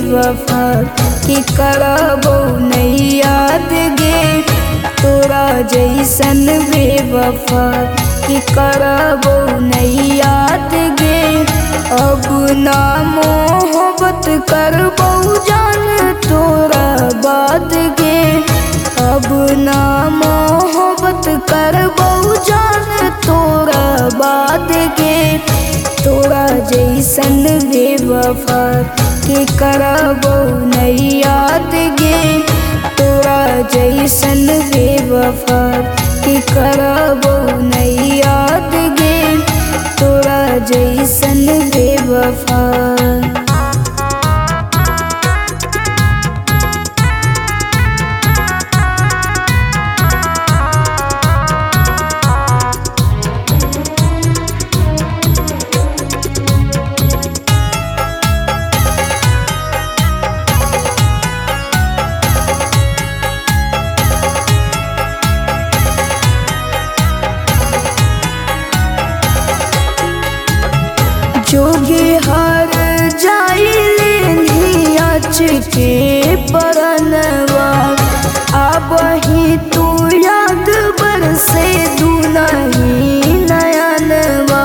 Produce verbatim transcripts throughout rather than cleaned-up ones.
बेवफा के करबो नहीं याद गे। तोरा जैसन बेवफा के करबो नहीं याद गे। अब ना मोहब्बत करबो जान तोरा बाद गे। अब ना मोहब्बत करबो जान तोरा बाद गे। तोरा जैसन बेवफा के करबो नहीं याद गे। तोरा जैसन बेवफा के करबो नहीं याद गे। तोरा जैसन बेवफा जोगे हार जाइले नियाच के परनवा। अब ही तू याद बरसे दुनही नयनवा।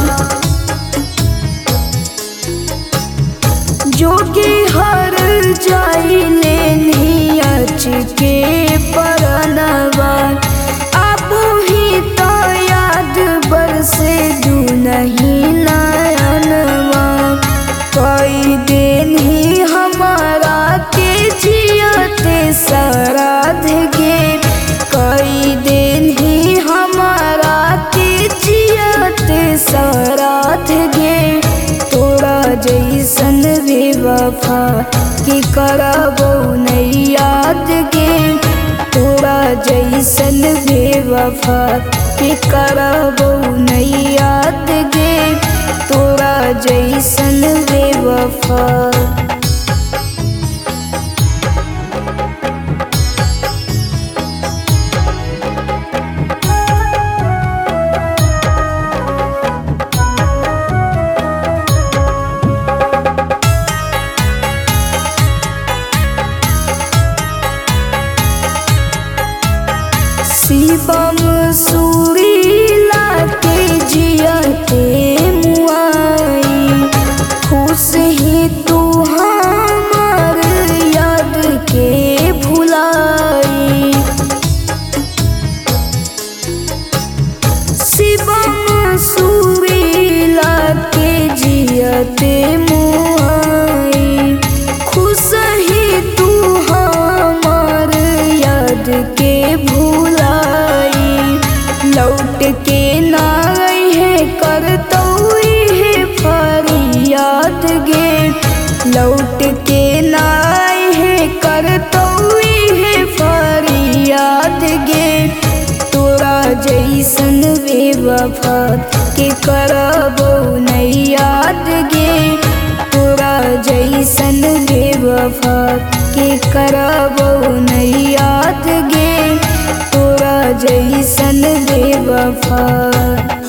जोगे हार जाइले नियाच के परनवा। अब ही तो याद बरसे दुनही कई दिन ही हमारा के जियते सराध गे। कई दिन ही हमारा के जियते सराध गे। तोरा जैसन बेवफा के करबो नहीं याद गे। तोरा जैसन बेवफा के करबो नहीं याद गे। तोरा जैसन बेवफा शिवम सुरीला के जियते मुआई। खुश ही तू हमार याद के भुलाई। शिवम सुरीला के जियते मुआई। खुश ही तू हमार याद के भुलाई। लौट के ना है करतो है फरियाद गे। लौट के ना है करतो है फरियाद गे। तोरा जैसन बेवफा के करबो नहीं याद गे। तोरा जैसन बेवफा के करबो नहीं याद गे। तोरा जैसन बेवफा।